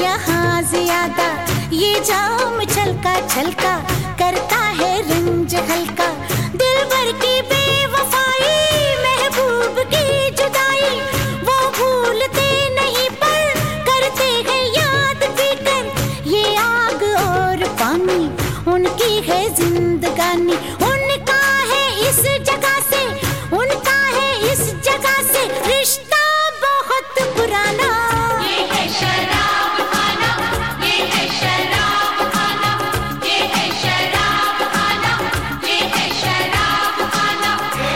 यहाँ ज्यादा ये जाम छलका छलका करता है रंज हल्का। दिल भर की बेवफाई महबूब की जुदाई वो भूलते नहीं पर करते हैं याद पीकर। ये आग और पानी उनकी है जिंदगानी, उनका है इस जगह से, उनका है इस जगह से रिश्ता बहुत पुराना। ये है शराब खाना, ये है शराब खाना, ये है शराब खाना, ये है शराब खाना।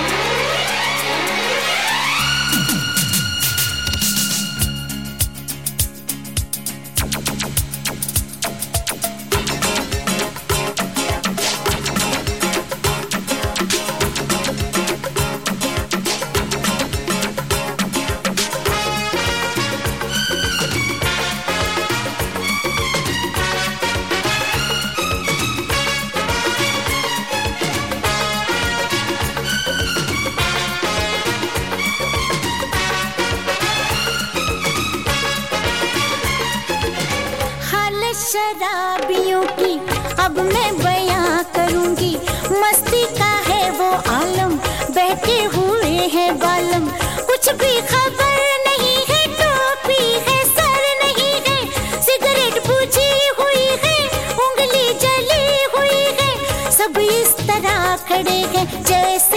शराबियों की अब मैं बयां करूंगी, मस्ती का है वो आलम, बहके हुए हैं बालम। कुछ भी खबर नहीं है, टोपी है सर नहीं है, सिगरेट बुझी हुई है, उंगली जली हुई है, सब इस तरह खड़े हैं जैसे